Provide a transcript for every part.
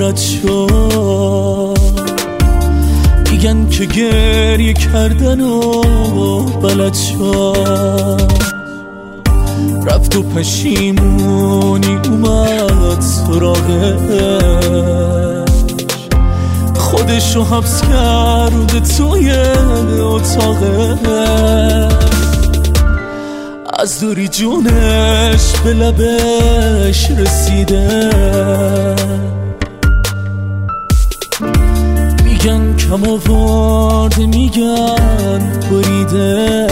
بلد شد، میگن که گریه کردن و بلد شد، رفت و پشیمونی اومد سراغش، خودشو حبس کرده توی اتاقش، از دوری جونش به لبش رسیده، میگن کم آورده، میگن بریده،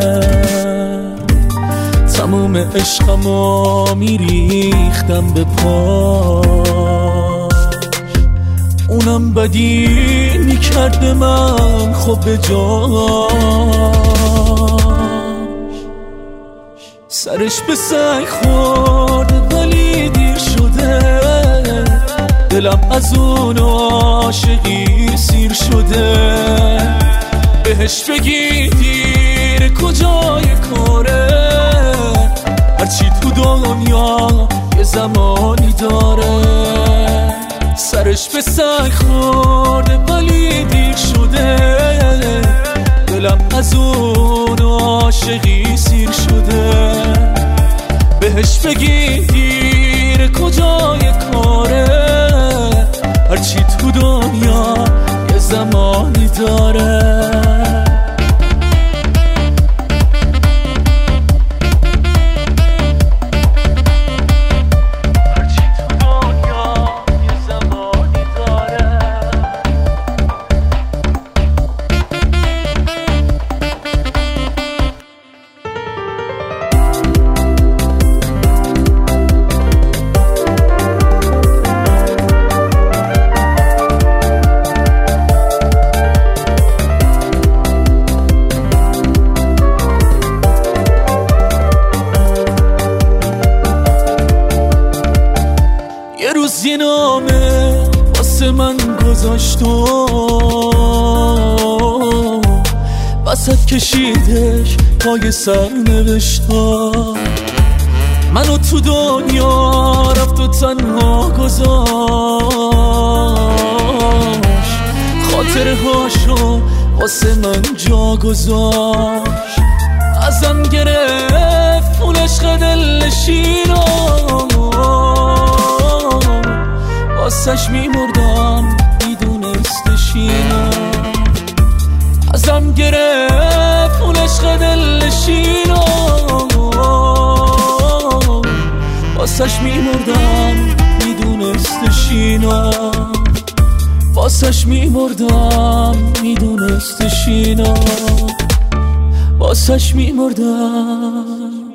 تموم عشقمو میریختم به پاش، اونم بدی میکرد به من خب به جاش، سرش به سنگ خورده ولی دیر شده، دلم از اون عاشقی سیر شده، بهش بگی دیر کجای کاره، هرچی تو دنیا یه زمانی داره، سرش به سنگ خورده ولی دیر شده، دلم از اون عاشقی سیر شده، بهش بگی دیر کجای کاره، هرچی تو دنیا یه زمانی داره. یه روز یه نامه واسه من گذاشت و وسط کشیدش پای سر نوشتا، منو تو دنیا رفت و تنها گذاشت، خاطره هاشو واسه من جا گذاشت، ازم گرفت اون عشق دلنشینو، واسش میمردم میدونستش اینو، ازم گرفت اون عشق دلنشینو، واسش میمردم میدونستش اینو، واسش میمردم میدونستش اینو، واسش میمردم.